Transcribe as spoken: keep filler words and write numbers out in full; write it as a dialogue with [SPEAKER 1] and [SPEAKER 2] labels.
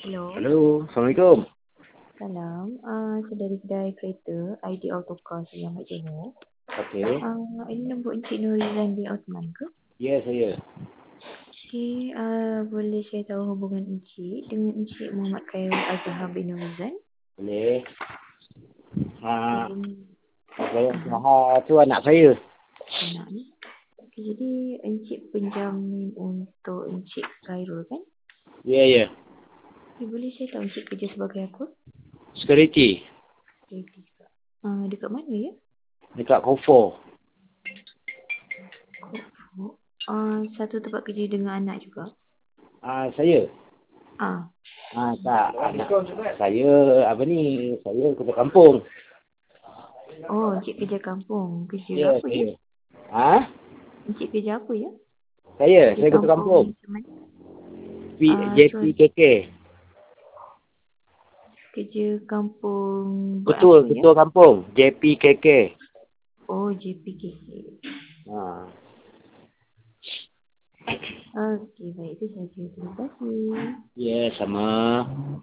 [SPEAKER 1] Hello.
[SPEAKER 2] Hello, Assalamualaikum.
[SPEAKER 1] Salam. Ah, saya dari kedai kereta I D Autocar Selamat Johor.
[SPEAKER 2] Okey.
[SPEAKER 1] Ah, ini nombor Encik Nurizan bin Osman ke?
[SPEAKER 2] Ya, saya.
[SPEAKER 1] Okey, ah, boleh saya tahu hubungan Encik dengan Encik Muhammad Khairul Azhar bin Nurizan?
[SPEAKER 2] Boleh. Ha,
[SPEAKER 1] Okey, ini
[SPEAKER 2] saya
[SPEAKER 1] aha,
[SPEAKER 2] ha, tu anak saya.
[SPEAKER 1] anak ni. Okey, jadi Encik penjamin untuk Encik Khairul kan?
[SPEAKER 2] Ya, ya.
[SPEAKER 1] Okey, boleh saya tahu Encik kerja sebagai apa?
[SPEAKER 2] Security
[SPEAKER 1] Security. Ah, dekat mana ya?
[SPEAKER 2] dekat Kofor.
[SPEAKER 1] Oh, ah, satu tempat kerja dengan anak juga?
[SPEAKER 2] Ah, saya.
[SPEAKER 1] Ah,
[SPEAKER 2] Ah, tak. Anak saya apa ni? Saya kerja kampung.
[SPEAKER 1] oh, Encik kerja kampung. Kerja
[SPEAKER 2] Ya,
[SPEAKER 1] apa ya?
[SPEAKER 2] saya. Ha?
[SPEAKER 1] Encik kerja apa ya?
[SPEAKER 2] Saya,
[SPEAKER 1] Kerja
[SPEAKER 2] saya kerja
[SPEAKER 1] kampung
[SPEAKER 2] kampung.
[SPEAKER 1] macam mana?
[SPEAKER 2] P,
[SPEAKER 1] Ah, sorry.
[SPEAKER 2] J P K K.
[SPEAKER 1] Kerja kampung buat
[SPEAKER 2] Betul,
[SPEAKER 1] apa ya?
[SPEAKER 2] ketua kampung. J P K K.
[SPEAKER 1] Oh, J P K K.
[SPEAKER 2] Ha.
[SPEAKER 1] Okey, baik. Itu saja. Terima kasih.
[SPEAKER 2] Ya, sama.